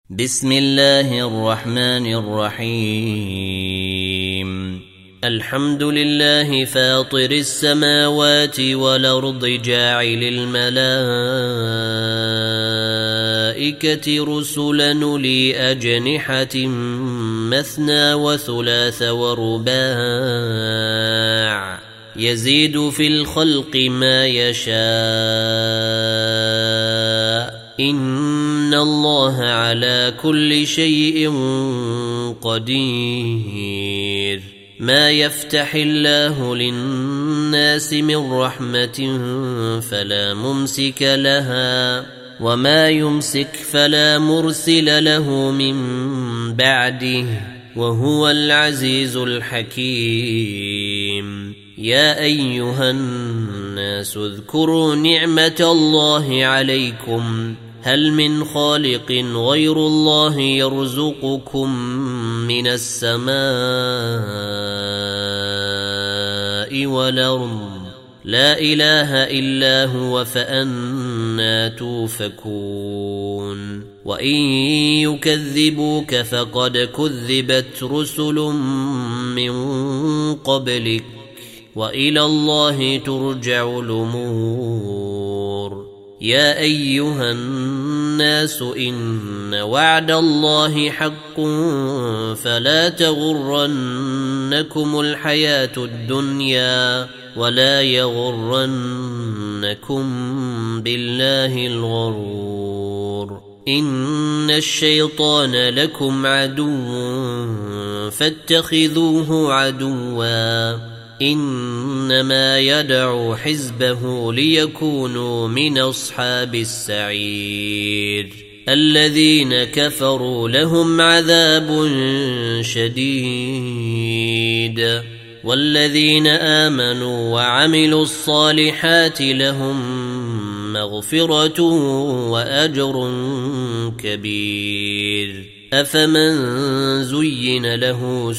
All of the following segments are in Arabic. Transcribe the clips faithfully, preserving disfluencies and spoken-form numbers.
بسم الله الرحمن الرحيم. الحمد لله فاطر السماوات والأرض جاعل الملائكة رسلا أولي أجنحة مثنى وثلاث ورباع يزيد في الخلق ما يشاء إن الله على كل شيء قدير. ما يفتح الله للناس من رحمة فلا ممسك لها وما يمسك فلا مرسل له من بعده وهو العزيز الحكيم. يا أيها الناس اذكروا نعمة الله عليكم هل من خالق غير الله يرزقكم من السماء والأرض لا إله إلا هو فأنى توفكون. وإن يكذبوك فقد كذبت رسل من قبلك وإلى الله ترجع الأمور. يا أيها الناس إن وعد الله حق فلا تغرنكم الحياة الدنيا ولا يغرنكم بالله الغرور. إن الشيطان لكم عدو فاتخذوه عدوا إنما يدعو حزبه ليكونوا من أصحاب السعير. الذين كفروا لهم عذاب شديد والذين آمنوا وعملوا الصالحات لهم مغفرة وأجر كبير. أفمن زين له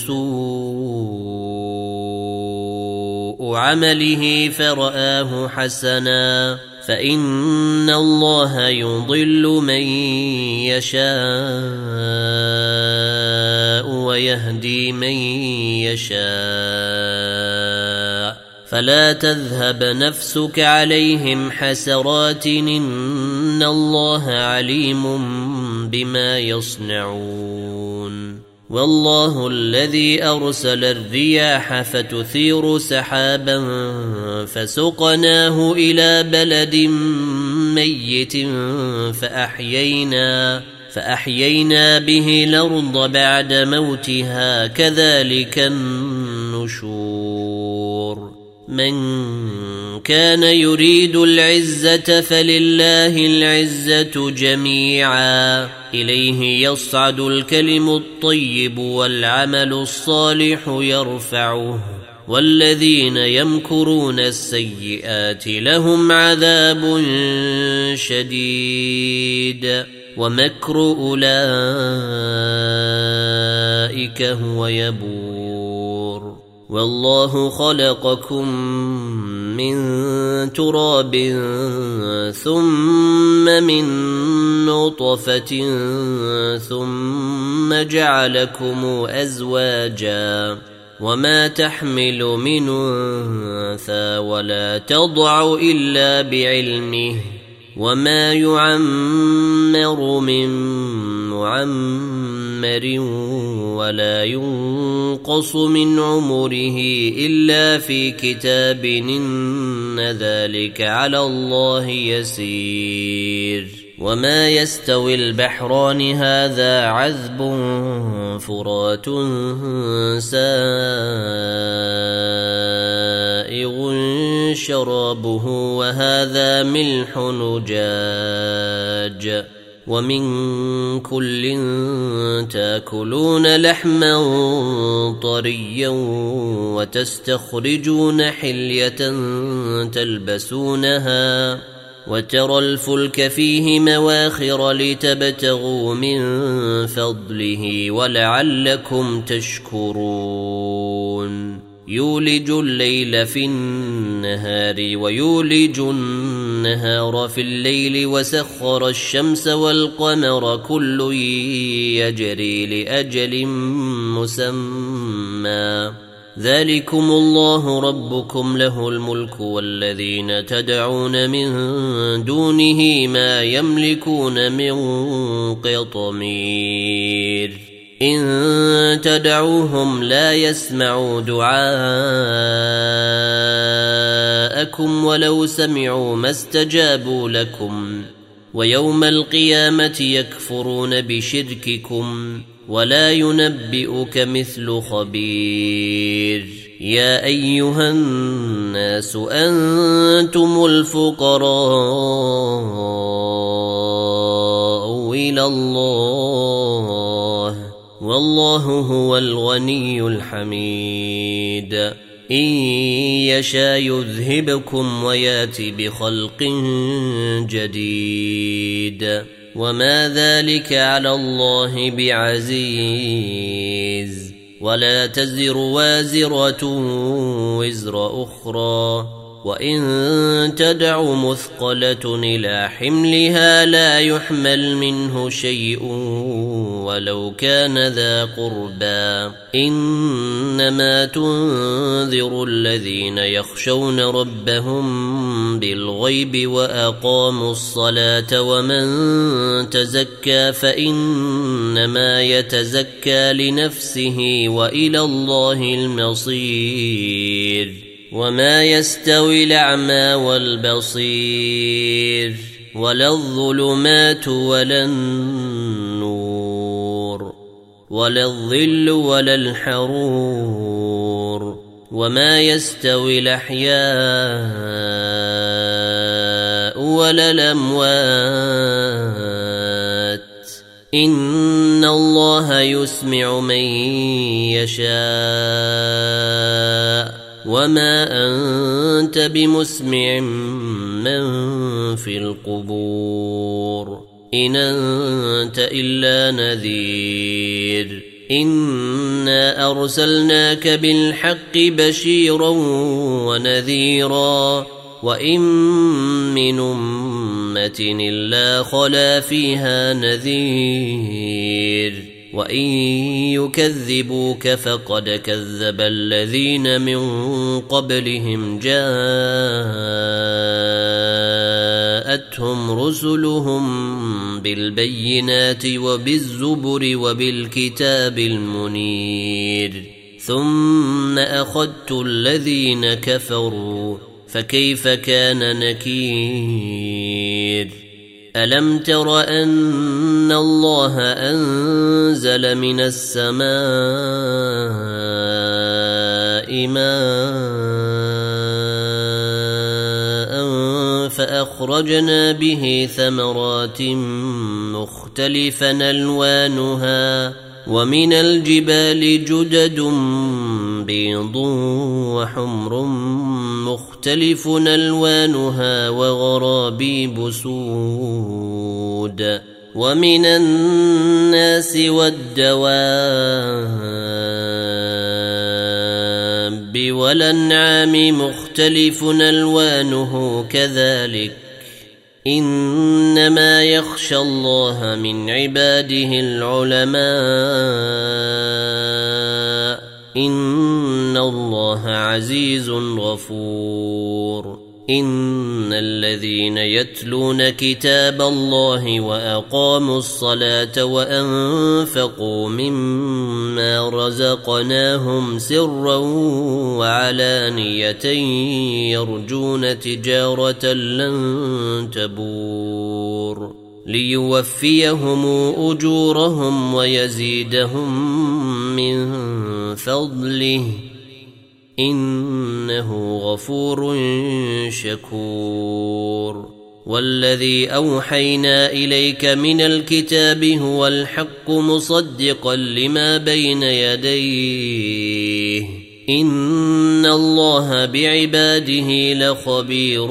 سوء عمله فرآه حسنا فإن الله يضل من يشاء ويهدي من يشاء فلا تذهب نفسك عليهم حسرات إن الله عليم بما يصنعون. والله الذي أرسل الرياح فتثير سحابا فسقناه إلى بلد ميت فأحيينا, فأحيينا به الأرض بعد موتها كذلك النشور. من كان يريد العزة فلله العزة جميعا إليه يصعد الكلم الطيب والعمل الصالح يرفعه والذين يمكرون السيئات لهم عذاب شديد ومكر أولئك هو يبور. والله خلقكم من تراب ثم من نطفة ثم جعلكم أزواجا وما تحمل من أنثى ولا تضع إلا بعلمه وما يعمر من معمر ولا ينقص من عمره إلا في كتاب إن ذلك على الله يسير. وما يستوي البحران هذا عذب فرات سائغ شرابه وهذا ملح نجاج ومن كل تاكلون لحما طريا وتستخرجون حلية تلبسونها وترى الفلك فيه مواخر لتبتغوا من فضله ولعلكم تشكرون. يولج الليل في النهار ويولج النهار في الليل وسخر الشمس والقمر كل يجري لأجل مسمى ذلكم الله ربكم له الملك والذين تدعون من دونه ما يملكون من قطمير إن تدعوهم لا يسمعوا دعاءكم ولو سمعوا ما استجابوا لكم ويوم القيامة يكفرون بشرككم ولا ينبئك مثل خبير يا أيها الناس أنتم الفقراء إلى الله والله هو الغني الحميد إن يشاء يذهبكم ويأتي بخلق جديد وما ذلك على الله بعزيز ولا تزر وازرة وزر أخرى وإن تدع مثقلة إلى حملها لا يحمل منه شيء ولو كان ذا قربى إنما تنذر الذين يخشون ربهم بالغيب وأقاموا الصلاة ومن تزكى فإنما يتزكى لنفسه وإلى الله المصير وما يستوي الأعمى والبصير ولا الظلمات ولا النور ولا الظل ولا الحرور وما يستوي الأحياء ولا الأموات إن الله يسمع من يشاء وما أنت بمسمع من في القبور إن أنت إلا نذير إنا أرسلناك بالحق بشيرا ونذيرا وإن من أمة إلا خلا فيها نذير وإن يكذبوك فقد كذب الذين من قبلهم جاءتهم رسلهم بالبينات وبالزبر وبالكتاب المنير ثم أخذت الذين كفروا فكيف كان نكير ألم تر أن الله أنزل من السماء ماء فأخرجنا به ثمرات مختلفا ألوانها ومن الجبال جدد بيض وحمر مختلف ألوانها وغرابيب سود ومن الناس والدواب والأنعام مختلف ألوانه كذلك إنما يخشى الله من عباده العلماء إن الله عزيز غفور إن الذين يتلون كتاب الله وأقاموا الصلاة وأنفقوا مما رزقناهم سرا وعلانية يرجون تجارة لن تبور ليوفيهم أجورهم ويزيدهم من فضله إنه غفور شكور والذي أوحينا إليك من الكتاب هو الحق مصدقا لما بين يديه إن الله بعباده لخبير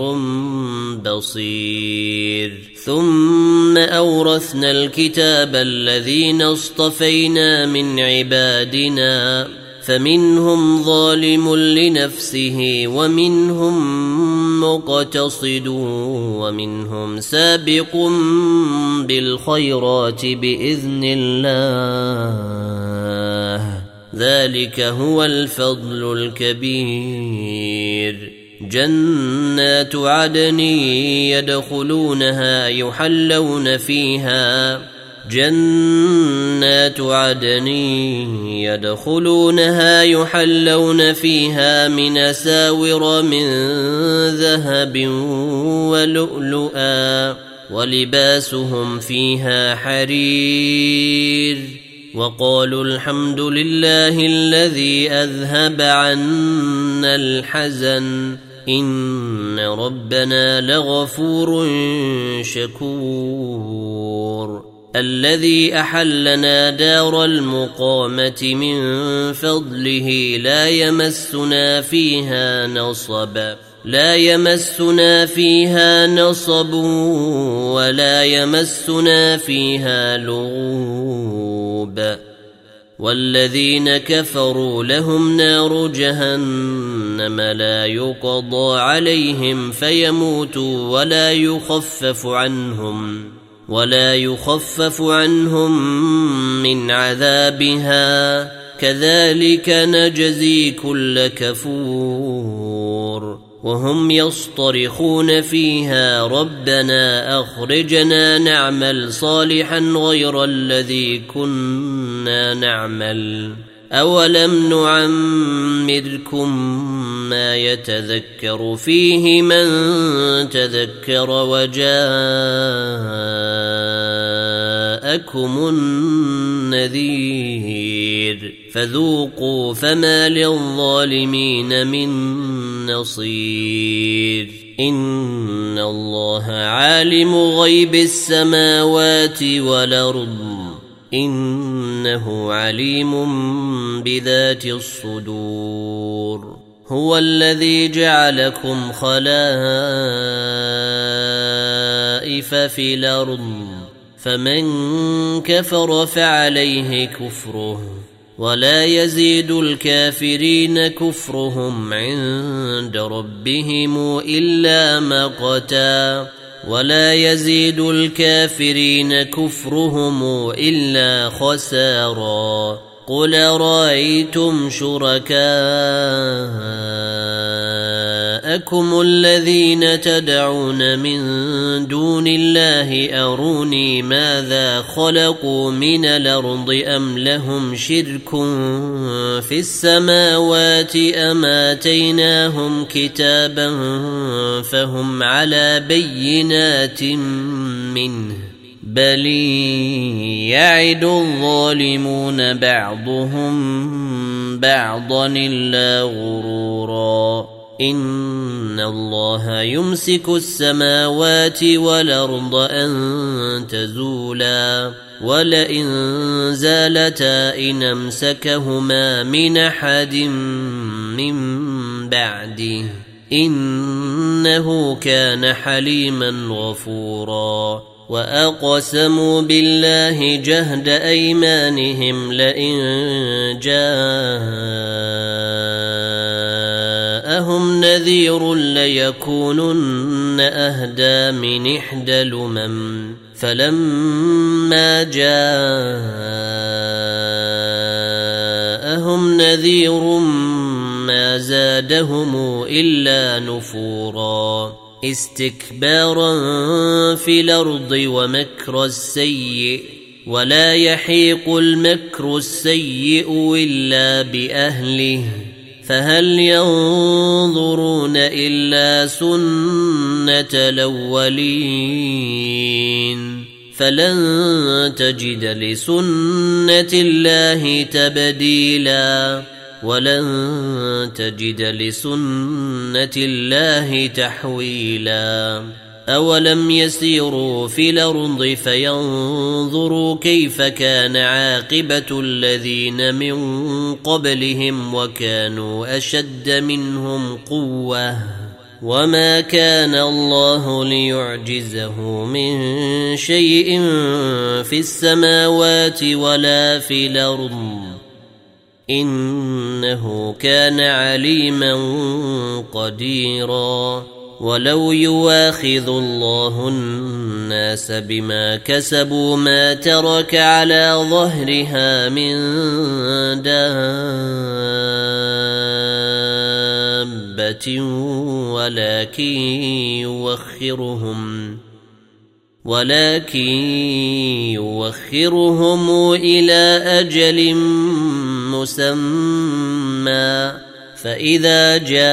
بصير ثم أورثنا الكتاب الذين اصطفينا من عبادنا فمنهم ظالم لنفسه ومنهم مقتصد ومنهم سابق بالخيرات بإذن الله ذلك هو الفضل الكبير جنات عدن يدخلونها يحلون فيها جنات عدن يدخلونها يحلون فيها من أساور من ذهب ولؤلؤا ولباسهم فيها حرير وقالوا الحمد لله الذي أذهب عنا الحزن إن ربنا لغفور شكور الذي أحلنا دار المقامة من فضله لا يمسنا فيها نصب لا يمسنا فيها نصب ولا يمسنا فيها لغوب والذين كفروا لهم نار جهنم لا يقضى عليهم فيموتوا ولا يخفف عنهم ولا يخفف عنهم من عذابها كذلك نجزي كل كفور وهم يصطرخون فيها ربنا أخرجنا نعمل صالحا غير الذي كنا نعمل أولم نعمركم ما يتذكر فيه من تذكر وجاءكم النذير فذوقوا فما للظالمين من نصير إن الله عالم غيب السماوات والأرض إنه عليم بذات الصدور هو الذي جعلكم خلائف في الأرض فمن كفر فعليه كفره ولا يزيد الكافرين كفرهم عند ربهم إلا مقتا ولا يزيد الكافرين كفرهم إلا خسارا قل رأيتم شركاءكم الذين تدعون من دون الله أروني ماذا خلقوا من الأرض أم لهم شرك في السماوات أم آتيناهم كتابا فهم على بينات منه بل يعد الظالمون بعضهم بعضا إلا غرورا إن الله يمسك السماوات والأرض أن تزولا ولئن زالتا إن أمسكهما من أحد من بعده إنه كان حليما غفورا وأقسموا بالله جهد أيمانهم لئن جاءهم نذير ليكونن أهدى من إحدى الأمم فلما جاءهم نذير ما زادهم إلا نفورا استكبارا في الأرض ومكر السيء ولا يحيق المكر السيء إلا بأهله فهل ينظرون إلا سنة الأولين فلن تجد لسنة الله تبديلا ولن تجد لسنة الله تحويلا أولم يسيروا في الأرض فينظروا كيف كان عاقبة الذين من قبلهم وكانوا أشد منهم قوة وما كان الله ليعجزه من شيء في السماوات ولا في الأرض إنه كان عليما قديرا ولو يواخذ الله الناس بما كسبوا ما ترك على ظهرها من دابة ولكن يوخرهم ولكن يوخرهم إلى أجل مسمى فإذا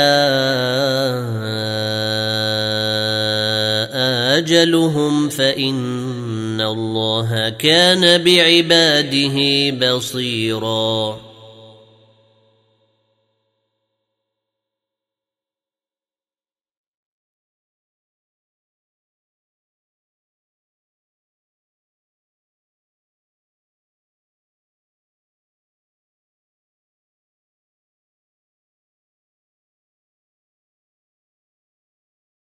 جاء أجلهم فإن الله كان بعباده بصيراً.